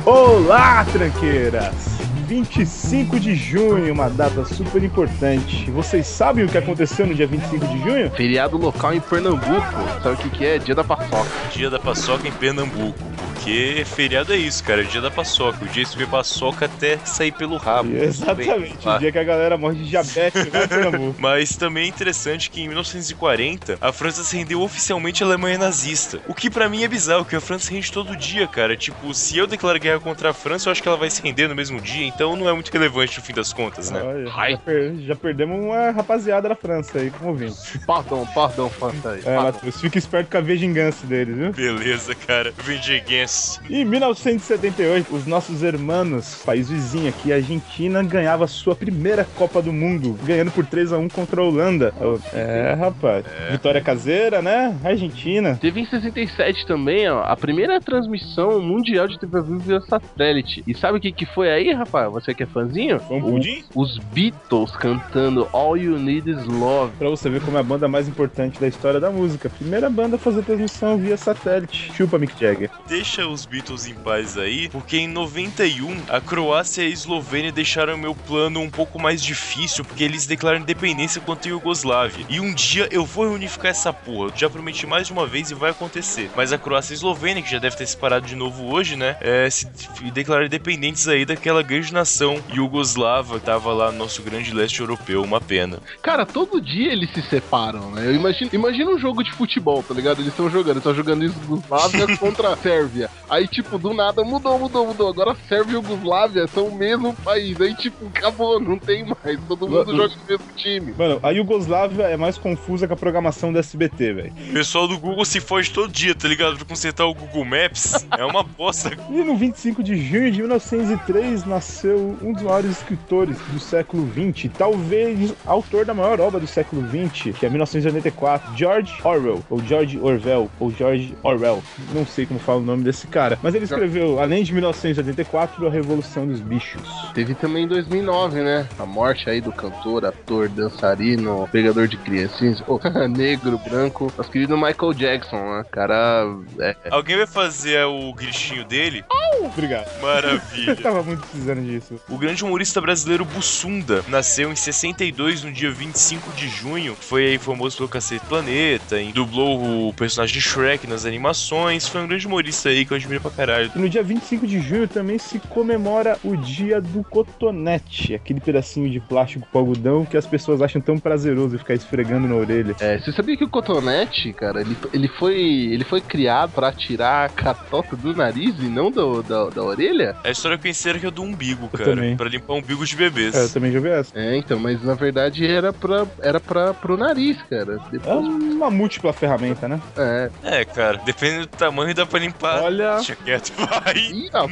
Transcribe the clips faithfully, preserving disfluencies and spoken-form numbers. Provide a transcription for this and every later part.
Olá, tranqueiras! vinte e cinco de junho, uma data super importante. Vocês sabem o que aconteceu no dia vinte e cinco de junho? Feriado local em Pernambuco. Sabe o que que é? Dia da paçoca. Dia da paçoca em Pernambuco. Porque feriado é isso, cara. Dia da paçoca. O dia de subir paçoca até sair pelo rabo. Exatamente. O dia que a galera morre de diabetes lá em Pernambuco. Mas também é interessante que em mil novecentos e quarenta a França se rendeu oficialmente à Alemanha nazista. O que pra mim é bizarro, que a França se rende todo dia, cara. Tipo, se eu declarar guerra contra a França, eu acho que ela vai se render no mesmo dia. Então não é muito relevante no fim das contas, né? Olha, já, per- já perdemos uma rapaziada da França aí, como ouvinte. Pardon, pardon, França aí. É, Matheus, fica esperto com a vingança deles, viu? Beleza, cara. Vingança. Em mil novecentos e setenta e oito, os nossos hermanos, país vizinho aqui, a Argentina, ganhava sua primeira Copa do Mundo, ganhando por três a um contra a Holanda. É, rapaz. É. Vitória caseira, né? Argentina. Teve em sessenta e sete também, ó, a primeira transmissão mundial de T V via satélite. E sabe o que que foi aí, rapaz? Você que é fãzinho? Foi um pudim? Os Beatles cantando All You Need Is Love. Pra você ver como é a banda mais importante da história da música. Primeira banda a fazer transmissão via satélite. Chupa, Mick Jagger. Deixa os Beatles em paz aí, porque em noventa e um a Croácia e a Eslovênia deixaram o meu plano um pouco mais difícil, porque eles declararam independência contra a Iugoslávia. E um dia eu vou reunificar essa porra. Eu já prometi mais de uma vez e vai acontecer. Mas a Croácia e a Eslovênia, que já deve ter se parado de novo hoje, né, é, se declararam independentes aí daquela grande nação iugoslava que tava lá no nosso grande leste europeu. Uma pena. Cara, todo dia eles se separam, né? Eu imagino, imagina um jogo de futebol, tá ligado? Eles estão jogando, eles estão jogando Iugoslávia contra a Sérvia. Aí, tipo, do nada mudou, mudou, mudou. Agora Sérvia e Iugoslávia são o mesmo país. Aí, tipo, acabou, não tem mais. Todo mundo joga no mesmo time. Mano, a Iugoslávia é mais confusa que a programação do S B T, velho. O pessoal do Google se foge todo dia, tá ligado? Pra consertar o Google Maps. É uma bosta. E no vinte e cinco de junho de mil novecentos e três nasceu um dos maiores escritores do século vinte, talvez autor da maior obra do século vinte, que é mil novecentos e oitenta e quatro, George Orwell, ou George Orwell, ou George Orwell. Não sei como fala o nome desse cara. Mas ele escreveu, além de mil novecentos e oitenta e quatro, A Revolução dos Bichos. Teve também em dois mil e nove, né? A morte aí do cantor, ator, dançarino, pegador de criancinhas, oh, negro, branco, nosso querido Michael Jackson, né? Cara... É... Alguém vai fazer o gritinho dele? Oh! Obrigado. Maravilha. Eu tava muito precisando disso. O grande humorista brasileiro Bussunda nasceu em sessenta e dois, no dia vinte e cinco de junho. Foi aí famoso pelo Cacete Planeta, e dublou o personagem de Shrek nas animações. Foi um grande humorista aí que eu admiro pra caralho. E no dia vinte e cinco de junho também se comemora o dia do cotonete, aquele pedacinho de plástico com algodão que as pessoas acham tão prazeroso ficar esfregando na orelha. É, você sabia que o cotonete, cara, ele, ele, foi, ele foi criado pra tirar a catota do nariz e não do, da, da orelha? É a história conhecida que é do umbigo, eu cara. Também. Pra limpar o umbigo de bebês. É, eu também já vi essa. É, então, mas na verdade era, pra, era pra, pro nariz, cara. Depois... É uma múltipla ferramenta, né? É. É, cara, dependendo do tamanho dá pra limpar. Olha... Deixa quieto, vai. Ih, não.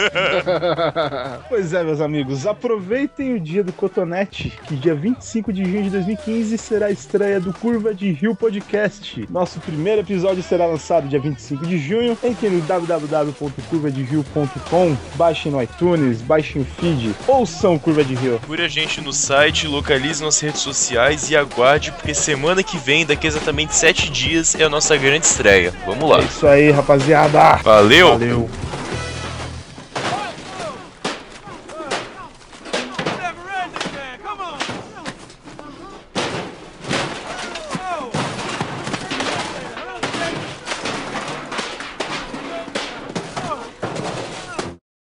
Pois é, meus amigos, aproveitem o dia do cotonete, que dia vinte e cinco de junho de dois mil e quinze será a estreia do Curva de Rio Podcast. Nosso primeiro episódio será lançado dia vinte e cinco de junho. Entrem no w w w ponto curva de rio ponto com, baixem no iTunes, baixem o feed, ouçam Curva de Rio. Procure a gente no site, localize nas redes sociais e aguarde, porque semana que vem, daqui a exatamente sete dias, é a nossa grande estreia. Vamos lá. É isso aí, rapaziada. Valeu! Valeu.